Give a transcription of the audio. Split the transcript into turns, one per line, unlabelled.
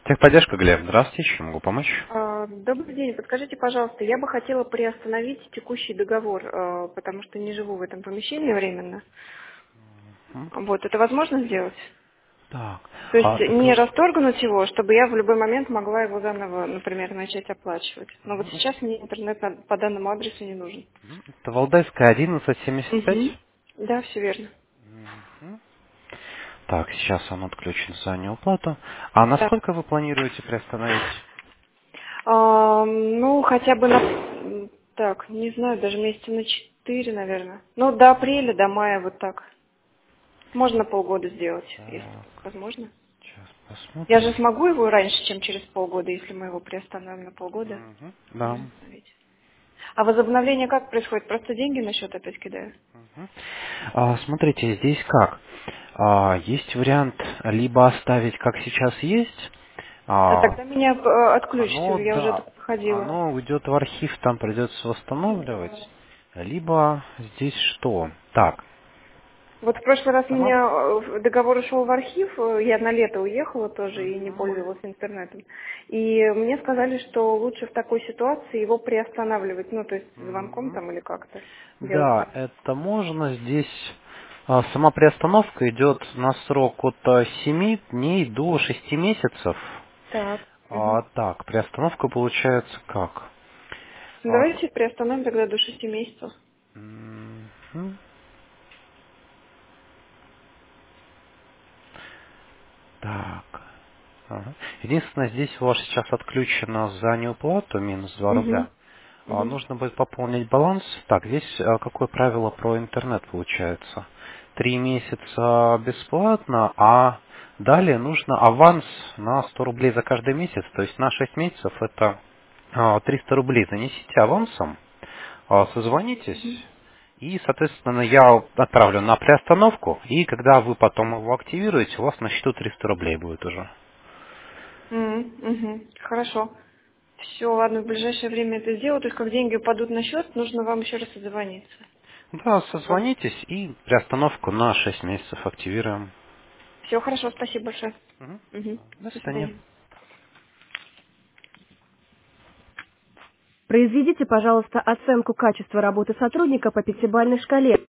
Техподдержка, Глеб. Здравствуйте, чем могу помочь?
Добрый день. Подскажите, пожалуйста, я бы хотела приостановить текущий договор, потому что не живу в этом помещении временно.
М,
Вот, это возможно сделать?
Так,
То есть не
это...
расторгнуть его, чтобы я в любой момент могла его заново, например, начать оплачивать. Но вот
мгм,
сейчас мне интернет по данному адресу не нужен.
это Валдайская, 1175.
Угу. Да, все верно.
Мгм. Так, сейчас он отключен за неуплату. А
Да.
насколько вы планируете приостановить?
Ну, хотя бы так, не знаю, даже месяца на 4, наверное. Ну, до апреля, до мая, вот так. Можно полгода сделать, если
Так,
так возможно.
сейчас
Я же
посмотрим.
смогу его раньше, чем через полгода, если мы его приостановим на полгода,
Мгм, да.
приостановить. А возобновление как происходит? Просто деньги на счет опять кидаю?
Мгм. Смотрите, здесь как? Есть вариант либо оставить как сейчас есть,
А
а,
тогда меня отключите,
оно,
я уже это
да,
проходила.
оно уйдет в архив, там придется восстанавливать.
Да.
Либо здесь что? Так,
Вот в прошлый раз у
оно...
меня договор ушел в архив, я на лето уехала тоже и не
Мгм.
пользовалась интернетом. И мне сказали, что лучше в такой ситуации его приостанавливать, ну то есть звонком
Мгм.
там или как-то делать
Да,
это.
это можно. Здесь сама приостановка идет на срок от 7 дней до 6 месяцев.
Так. Мгм.
Так, приостановка получается как? А,
Давайте приостановим тогда до 6 месяцев.
мгм. Так. Ага. Единственное, здесь у вас сейчас отключено за неуплату минус 2
Угу.
рубля.
Угу.
Нужно будет пополнить баланс. Так, здесь какое правило про интернет получается? 3 месяца бесплатно, а далее нужно аванс на 100 рублей за каждый месяц. То есть на 6 месяцев это 300 рублей занесите авансом, созвонитесь, и, соответственно, я отправлю на приостановку, и когда вы потом его активируете, у вас на счету 300 рублей будет уже.
Угу. Хорошо. Все, ладно, в ближайшее время это сделаю. То есть, как деньги упадут на счет, нужно вам еще раз отзвониться.
Да, созвонитесь и приостановку на 6 месяцев активируем.
Все, хорошо, спасибо большое.
Мгм.
Угу.
До
До
свидания.
свидания. Произведите, пожалуйста, оценку качества работы сотрудника по пятибалльной шкале.